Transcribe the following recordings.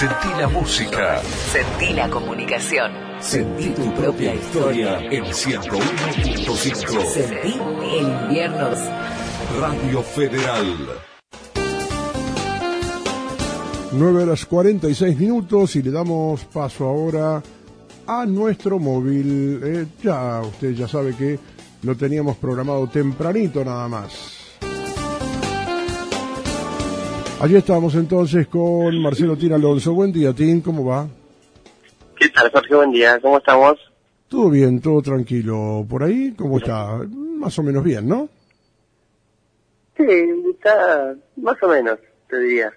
Sentí la música. Sentí la comunicación. Sentí tu propia historia en 101.5. Sentí el invierno. Radio Federal. 9:46 y le damos paso ahora a nuestro móvil. Ya usted ya sabe que lo teníamos programado tempranito nada más. Allí estamos entonces con Marcelo Tin Alonso. Buen día, Tin, ¿cómo va? ¿Qué tal, Jorge? Buen día, ¿cómo estamos? Todo bien, todo tranquilo. ¿Por ahí cómo está? Más o menos bien, ¿no? Sí, está más o menos, te diría.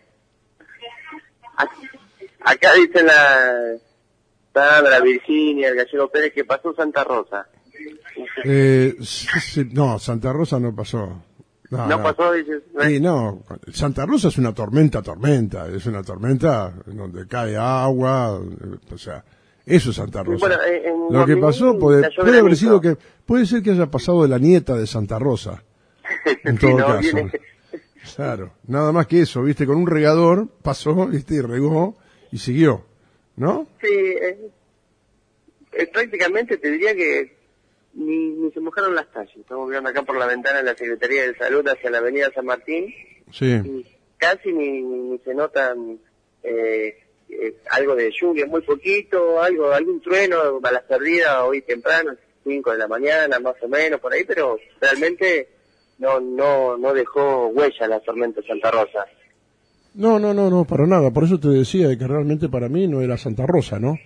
Acá dicen la Sandra, Virginia, el Gallego Pérez que pasó Santa Rosa. No, Santa Rosa no pasó. ¿No pasó, dices? Sí, no, Santa Rosa es una tormenta, es una tormenta donde cae agua, o sea, eso es Santa Rosa. Bueno, lo que pasó puede haber sido que, puede ser que haya pasado de la nieta de Santa Rosa, en todo caso. Viene... Claro, nada más que eso, viste, con un regador pasó, viste, y regó y siguió, ¿no? Sí, prácticamente te diría que ni se mojaron las calles. Estamos mirando acá por la ventana de la Secretaría de Salud hacia la avenida San Martín. Sí. Y casi ni se notan algo de lluvia, muy poquito, algún trueno, balas perdidas hoy temprano, 5 de la mañana, más o menos, por ahí, pero realmente no dejó huella la tormenta Santa Rosa. No, para nada. Por eso te decía que realmente para mí no era Santa Rosa, ¿no?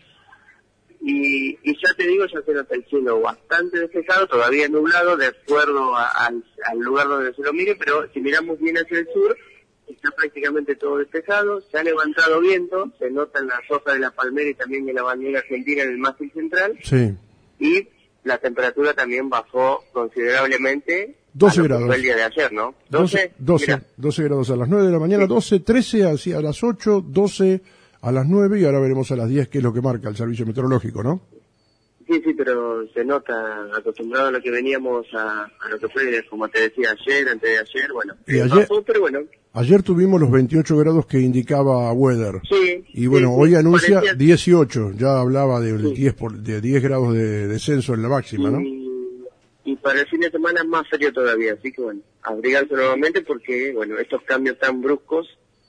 Y ya te digo, ya se nota el cielo bastante despejado, todavía nublado, de acuerdo al lugar donde se lo mire, pero si miramos bien hacia el sur, está prácticamente todo despejado, se ha levantado viento, se notan las hojas de la palmera y también de la bandera argentina en el mástil central, sí. Y la temperatura también bajó considerablemente 12 grados. Fue el día de ayer, ¿no? 12 grados a las 9 de la mañana, sí. 12, 13 así a las 8, 12 a las 9 y ahora veremos a las 10 qué es lo que marca el servicio meteorológico, ¿no? Sí, pero se nota, acostumbrado a lo que veníamos a lo que fue, como te decía, ayer, antes de ayer, bueno. Y bajó, pero bueno. Ayer tuvimos los 28 grados que indicaba Weather. Sí. Y bueno, sí, hoy anuncia parecía... 18, ya hablaba del sí. 10 grados de descenso en la máxima, ¿no? Y para el fin de semana es más frío todavía, así que bueno, abrigarse nuevamente porque, bueno, estos cambios tan bruscos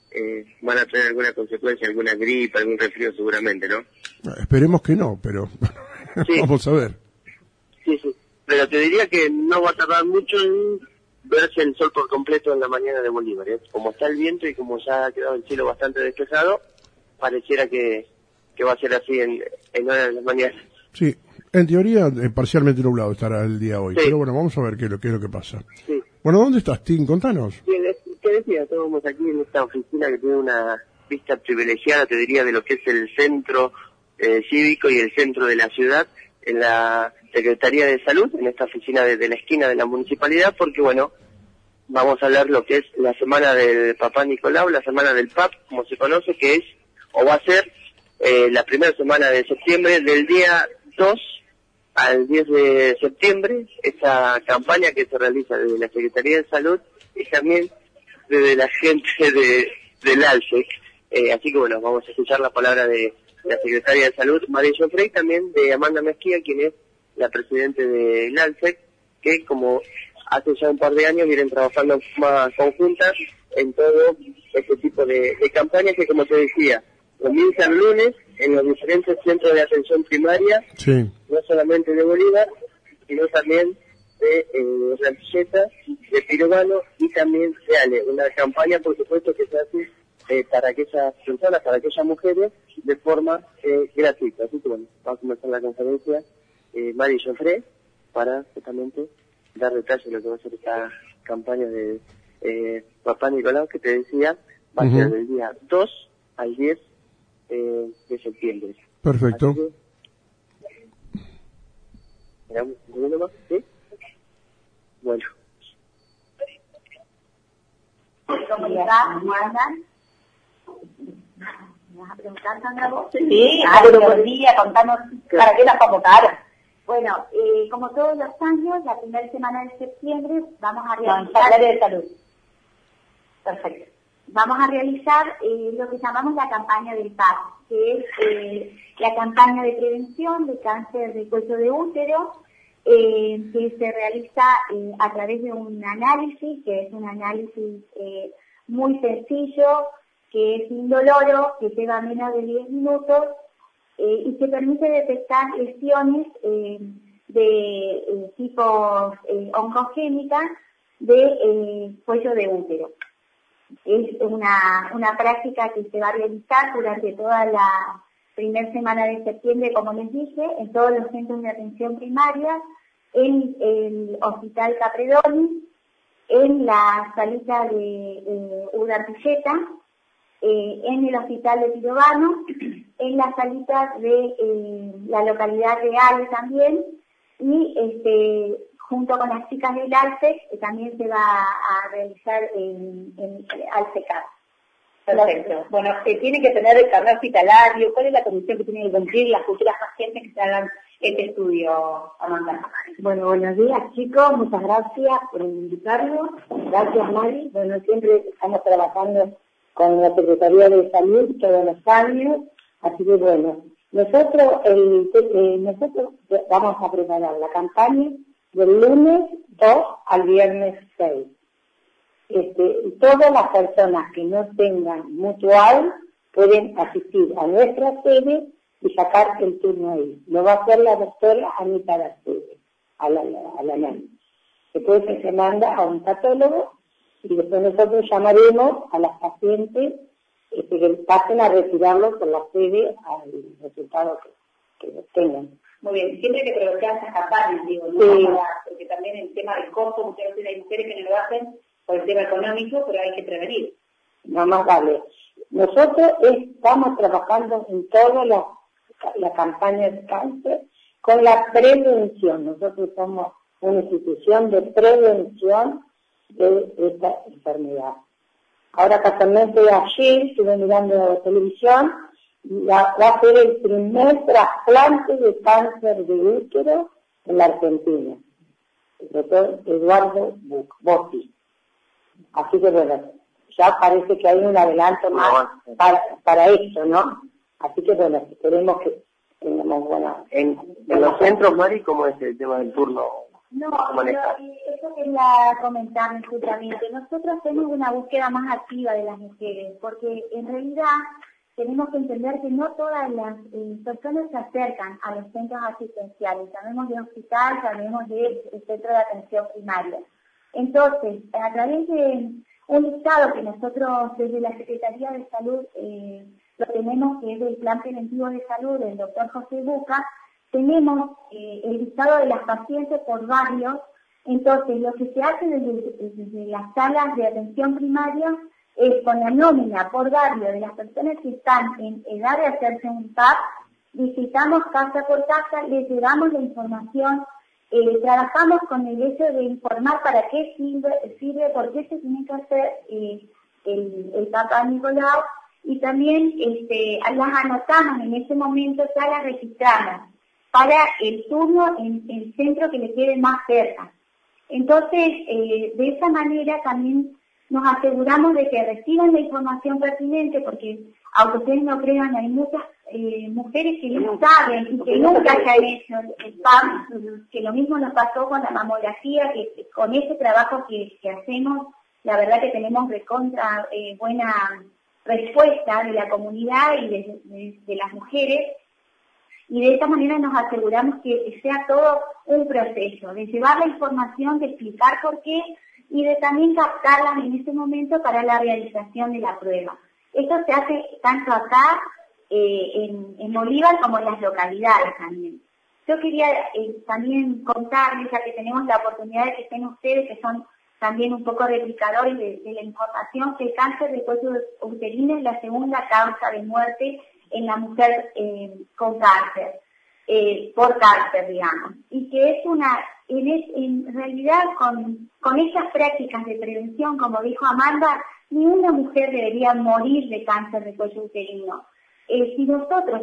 van a tener alguna consecuencia, alguna gripe, algún resfrío seguramente, ¿no? Esperemos que no, pero sí. Vamos a ver. Sí, pero te diría que no va a tardar mucho en verse el sol por completo en la mañana de Bolívar, ¿eh? Como está el viento y como ya ha quedado el cielo bastante despejado, pareciera que va a ser así en horas de la mañana. Sí, en teoría parcialmente nublado estará el día hoy, sí. Pero bueno, vamos a ver qué es lo que pasa. Sí. Bueno, ¿dónde estás, Tim? Contanos. Sí, te decía, estamos aquí en esta oficina que tiene una vista privilegiada, te diría, de lo que es el centro cívico y el centro de la ciudad, en la Secretaría de Salud, en esta oficina de la esquina de la municipalidad, porque bueno, vamos a hablar lo que es la semana del Papá Nicolau, la semana del PAP, como se conoce, que es, o va a ser, la primera semana de septiembre, del día 2 al 10 de septiembre, esta campaña que se realiza desde la Secretaría de Salud y también desde la gente del ALSEC. Así que bueno, vamos a escuchar la palabra de la Secretaria de Salud, María Joffrey, también de Amanda Mezquía, quien es la presidente del ALSEC, que como hace ya un par de años vienen trabajando en forma conjunta en todo este tipo de campañas que, como te decía, comienzan lunes en los diferentes centros de atención primaria, sí. No solamente de Bolívar, sino también de Rampilleta, de Pirobano y también de Ale. Una campaña, por supuesto, que se hace para aquellas personas, para aquellas mujeres, de forma gratuita. Así que bueno, va a comenzar la conferencia María Joffrey para justamente dar detalles de lo que va a ser esta campaña de Papá Nicolau, que te decía, va a ser del día 2 al 10 de septiembre. Perfecto. ¿Un segundo más? ¿Sí? Bueno. ¿Cómo está? ¿Cómo andan? ¿Me vas a preguntar, Sandra, vos? Sí, buenos días, contanos para qué las convocaron. Bueno, como todos los años, la primera semana de septiembre vamos a realizar el área de salud. Perfecto. vamos a realizar lo que llamamos la campaña del PAC, que es la campaña de prevención de cáncer de cuello de útero, que se realiza a través de un análisis, que es un análisis muy sencillo, que es indoloro, que lleva menos de 10 minutos y que permite detectar lesiones de tipos oncogénicas de cuello de útero. Es una práctica que se va a realizar durante toda la primera semana de septiembre, como les dije, en todos los centros de atención primaria, en el Hospital Capredoni, en la salita de Urdapilleta, en el Hospital de Pirovano, en las salitas de la localidad de Ale también, y junto con las chicas del ALCEC también se va a realizar en ALCECAP. Perfecto. Bueno, tiene que tener el carnet hospitalario. ¿Cuál es la condición que tienen que cumplir las futuras pacientes que se hagan este estudio, Amanda? Bueno, buenos días, chicos. Muchas gracias por invitarnos. Gracias, Mari. Bueno, siempre estamos trabajando con la Secretaría de Salud todos los años. Así que, bueno, nosotros vamos a preparar la campaña del lunes 2 al viernes 6. Todas las personas que no tengan mutual pueden asistir a nuestra sede y sacar el turno ahí. Lo va a hacer la doctora Anita Garcés, a la NAN. Después se manda a un patólogo y después nosotros llamaremos a las pacientes que pasen a retirarlo por la sede al resultado que tengan. Muy bien, siempre que provocar esas campañas, digo, ¿no? Sí. Porque también el tema del costo, muchas veces hay mujeres que no lo hacen por el tema económico, pero hay que prevenir. No más vale. Nosotros estamos trabajando en toda la campaña de cáncer con la prevención. Nosotros somos una institución de prevención de esta enfermedad. Ahora casualmente ayer estuve mirando la televisión, va a ser el primer trasplante de cáncer de útero en la Argentina. El doctor Eduardo Botti. Así que bueno, ya parece que hay un adelanto más para esto, ¿no? Así que bueno, esperemos que tengamos buena... En los centros, Mari, ¿cómo es el tema del turno? No, eso quería comentar justamente. Nosotros tenemos una búsqueda más activa de las mujeres, porque en realidad tenemos que entender que no todas las personas se acercan a los centros asistenciales, sabemos de hospital, sabemos de centro de atención primaria. Entonces, a través de un listado que nosotros desde la Secretaría de Salud lo tenemos, que es del Plan Preventivo de Salud del doctor José Buca, tenemos el listado de las pacientes por barrios. Entonces, lo que se hace desde las salas de atención primaria es con la nómina por barrio de las personas que están en edad de hacerse un PAP, visitamos casa por casa, les llevamos la información, trabajamos con el hecho de informar para qué sirve, por qué se tiene que hacer el Papa Nicolau, y también las anotamos en ese momento, ya las registramos para el turno en el centro que le quede más cerca. Entonces, de esa manera también nos aseguramos de que reciban la información pertinente, porque aunque ustedes no crean, hay muchas mujeres que no saben y que nunca se han hecho el PAP, que lo mismo nos pasó con la mamografía, que con ese trabajo que hacemos, la verdad que tenemos recontra buena respuesta de la comunidad y de las mujeres, y de esta manera nos aseguramos que sea todo un proceso, de llevar la información, de explicar por qué, y de también captarlas en ese momento para la realización de la prueba. Esto se hace tanto acá en Bolívar como en las localidades también. Yo quería también contarles, ya que tenemos la oportunidad de que estén ustedes, que son también un poco replicadores de la información, que el cáncer de cuello uterino es la segunda causa de muerte en la mujer con cáncer, por cáncer, digamos, y que es en realidad con estas prácticas de prevención, como dijo Amanda, ni una mujer debería morir de cáncer de cuello uterino. Si nosotros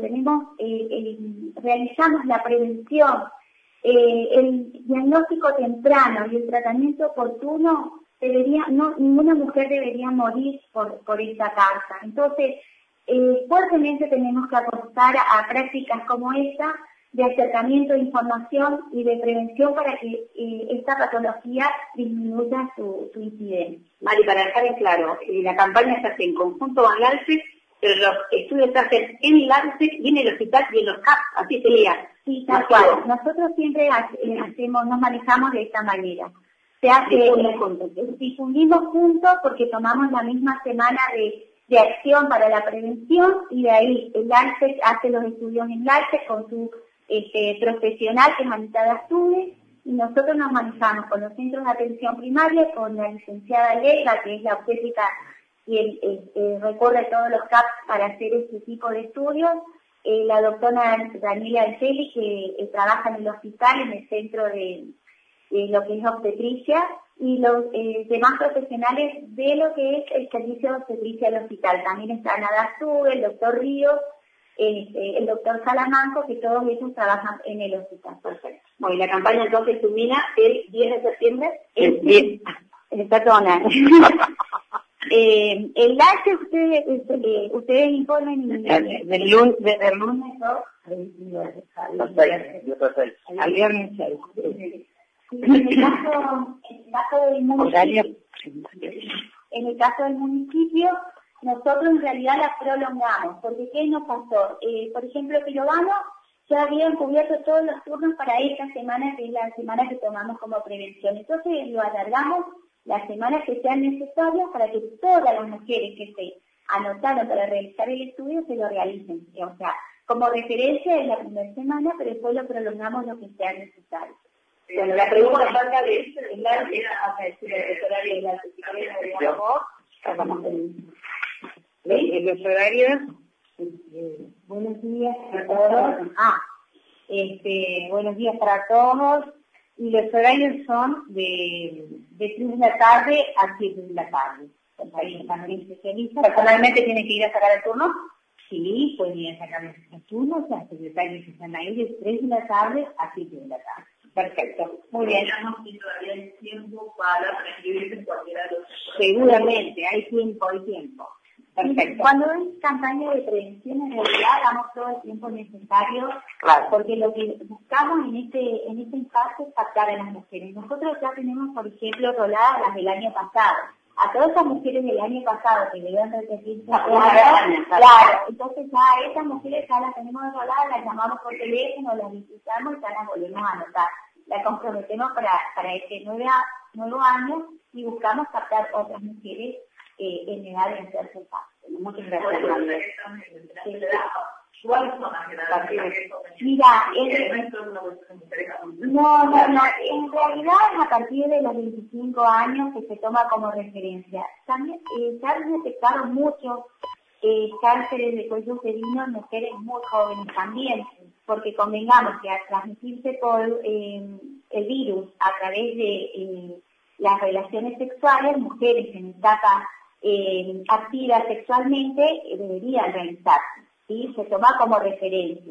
realizamos la prevención, el diagnóstico temprano y el tratamiento oportuno, ninguna mujer debería morir por esta causa. Entonces, fuertemente tenemos que apostar a prácticas como esta, de acercamiento de información y de prevención para que esta patología disminuya su incidencia. Mari, para dejar en claro, la campaña se hace en conjunto con el ALSEC, pero los estudios se hacen en el ALSEC y en el hospital y en los CAP, así sería. Sí, tal cual. Nosotros siempre nos manejamos de esta manera. Se hace, difundimos juntos porque tomamos la misma semana de acción para la prevención y de ahí el ALSEC hace los estudios en el ALSEC con su profesional que es Anita Dastude, y nosotros nos manejamos con los centros de atención primaria, con la licenciada Lega, que es la obstétrica y recorre todos los CAPs para hacer este tipo de estudios, la doctora Daniela Angeli, que trabaja en el hospital, en el centro de lo que es obstetricia, y los demás profesionales de lo que es el servicio de obstetricia del hospital. También está Ana Dastude, el doctor Ríos, el doctor Salamanco, que todos ellos trabajan en el hospital. Perfecto. Bueno, y la campaña entonces culmina el 10 de septiembre. El 10. Perdona. El ALSEC ustedes informen desde el lunes 2 al viernes 6. En el caso del municipio, nosotros en realidad la prolongamos, porque ¿qué nos pasó? Por ejemplo, Pirovano ya habían cubierto todos los turnos para esta semana, que es la semana que tomamos como prevención. Entonces lo alargamos las semanas que sean necesarias para que todas las mujeres que se anotaron para realizar el estudio se lo realicen. O sea, como referencia en la primera semana, pero después lo prolongamos lo que sea necesario. Bueno, la pregunta acerca de los horarios los horarios. Buenos días a todos. Buenos días para todos. Y los horarios son de 3 de la tarde a 7 de la tarde. ¿Personalmente tiene que ir a sacar el turno? Sí, pueden ir a sacar los turnos, las secretarias que están ahí de 3 de la tarde a 7 de la tarde. Perfecto, muy bien. Todavía hay tiempo para prescribirse cualquiera de los... Seguramente, hay tiempo. Perfecto. Cuando es campaña de prevención, en realidad damos todo el tiempo necesario, claro, porque lo que buscamos en este impacto es captar a las mujeres. Nosotros ya tenemos, por ejemplo, roladas las del año pasado. A todas esas mujeres del año pasado que debían repetirse, claro, entonces ya a esas mujeres ya las tenemos roladas, las llamamos por teléfono, las visitamos y ya las volvemos a anotar. La comprometemos para este nuevo año y buscamos captar otras mujeres en edad de hacerse parte. Muchas gracias. Mira, en realidad es a partir de los 25 años que se toma como referencia. También se han detectado muchos cánceres de cuello uterino en mujeres muy jóvenes también, porque convengamos que al transmitirse por el virus a través de las relaciones sexuales, mujeres en etapa activa sexualmente deberían realizarse, ¿sí? Se toma como referencia.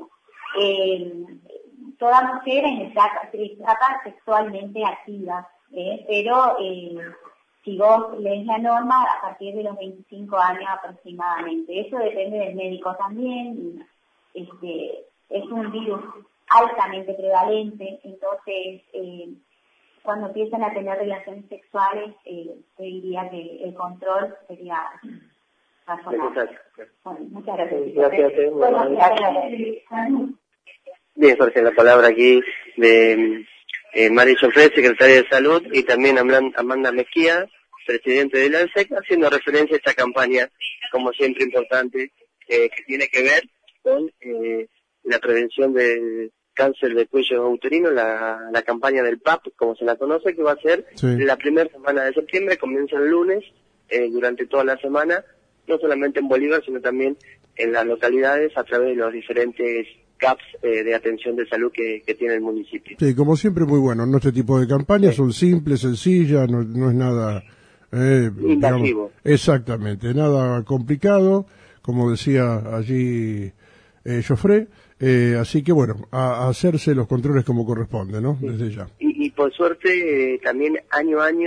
Toda mujer en etapa sexualmente activa, pero si vos lees la norma, a partir de los 25 años aproximadamente. Eso depende del médico también. Es un virus altamente prevalente, entonces cuando empiezan a tener relaciones sexuales, te diría que el control sería razonable. Bueno, muchas gracias. Gracias. Bien, Jorge, la palabra aquí de Mari Joffre, secretaria de Salud, y también Amanda Mejía, presidente del ALSEC, haciendo referencia a esta campaña, como siempre importante, que tiene que ver con la prevención del cáncer de cuello uterino, la campaña del PAP, como se la conoce, que va a ser la primera semana de septiembre, comienza el lunes, durante toda la semana, no solamente en Bolívar, sino también en las localidades, a través de los diferentes CAPs de atención de salud que tiene el municipio. Sí, como siempre, muy bueno, ¿no? Este tipo de campañas son simples, sencillas, no es nada... invasivo. Exactamente, nada complicado, como decía allí Joffre, así que bueno, a hacerse los controles como corresponde, ¿no? Sí. Desde ya. Y por suerte, también año a año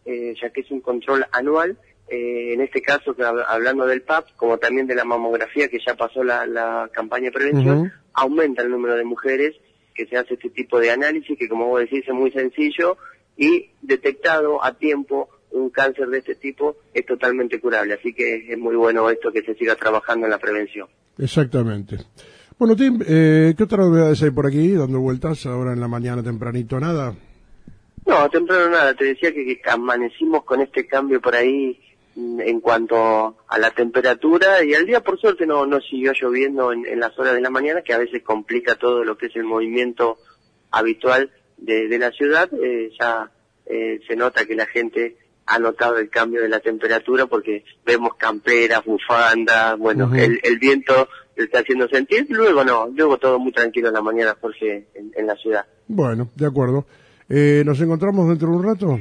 ya que es un control anual, en este caso, hablando del PAP, como también de la mamografía, que ya pasó la campaña de prevención, aumenta el número de mujeres que se hace este tipo de análisis, que como vos decís es muy sencillo, y detectado a tiempo un cáncer de este tipo es totalmente curable, así que es muy bueno esto que se siga trabajando en la prevención. Exactamente. Bueno, Tim, ¿qué otras novedades hay por aquí dando vueltas ahora en la mañana tempranito? ¿Nada? No, temprano nada, te decía que amanecimos con este cambio por ahí en cuanto a la temperatura, y al día por suerte no siguió lloviendo en las horas de la mañana, que a veces complica todo lo que es el movimiento habitual de la ciudad. Ya se nota que la gente ha notado el cambio de la temperatura porque vemos camperas, bufandas, bueno, el viento se está haciendo sentir, luego todo muy tranquilo en la mañana, Jorge, en la ciudad. Bueno, de acuerdo. ¿Nos encontramos dentro de un rato?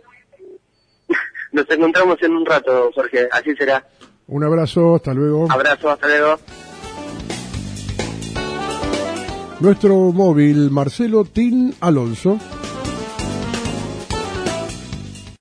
Nos encontramos en un rato, Jorge, así será. Un abrazo, hasta luego. Abrazo, hasta luego. Nuestro móvil, Marcelo Tin Alonso.